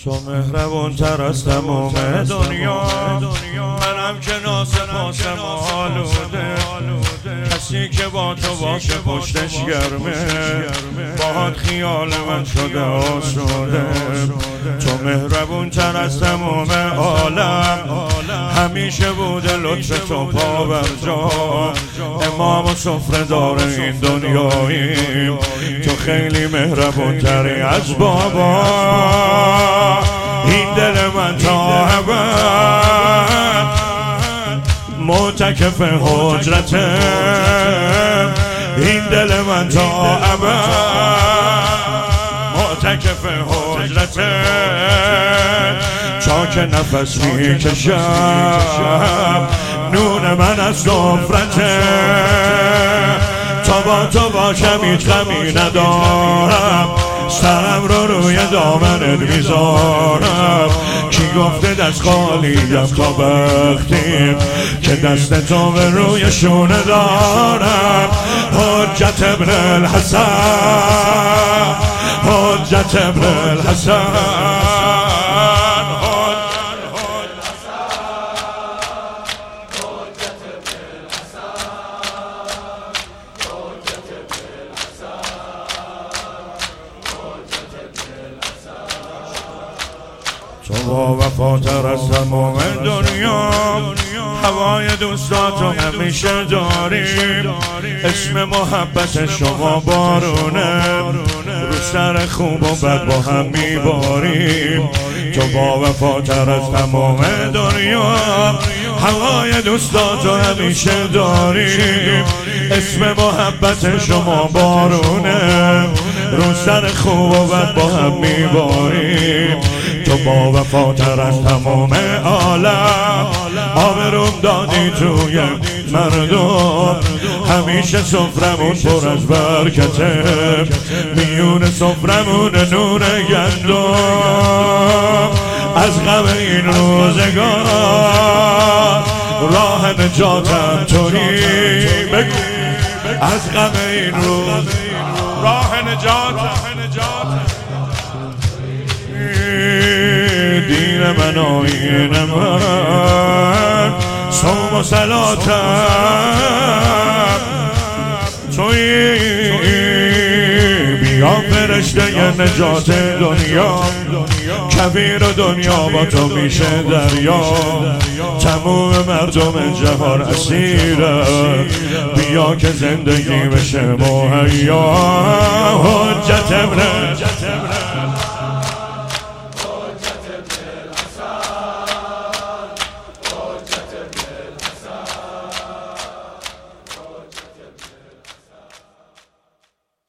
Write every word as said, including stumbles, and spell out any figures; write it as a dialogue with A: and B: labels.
A: تو مهربون تر از تمام دنیا، منم که ناسپاسم آلوده. کسی که با تو باشه پشتش گرمه، باهات خیال من شده آسوده. تو مهربون تر از تمام عالم، همیشه بوده لطف تو پا بر جا. امام و سفره دار این دنیاییم، تو خیلی مهربون تری از بابا. این دل من تا ابد معتکف حجرته، این دل من تا ابد معتکف حجرته. چاک نفس میکشم نون من از سفرته، تا با تو باشم هیچ غمی ندارم، سرم رو روی دامنت میذارم. کی گفته دست خالیم تا بختیم، که دست تو به روی شونه دارم. حجت ابن الحسن، حجت ابن الحسن. تو با وفاتر از تمام دنیا، هوای دوستاتو همیشه داریم. اسم محبت شما بارونه، رو سر خوب و بد با هم میباریم. تو با وفاتر از تمام دنیا، هوای دوستاتو همیشه داریم. اسم محبت شما بارونه، رو سر خوب و بد با هم میباریم. تو با وفاتر از تمام عالم، آبروم دادی توی مردم. همیشه سفرمون پر از برکته، میون سفرمون نور گندم. از غم این روزگار راه نجاتم تویی. بگو از غم این روز راه نجاتم دین من آیین من، صوم و صلاتم تویی. بیا فرشته نجات دنیا، کبیر و دنیا با تو میشه دریا. تموم مردم جهان اسیره، بیا که زندگی بشه مهیا. حجت ابن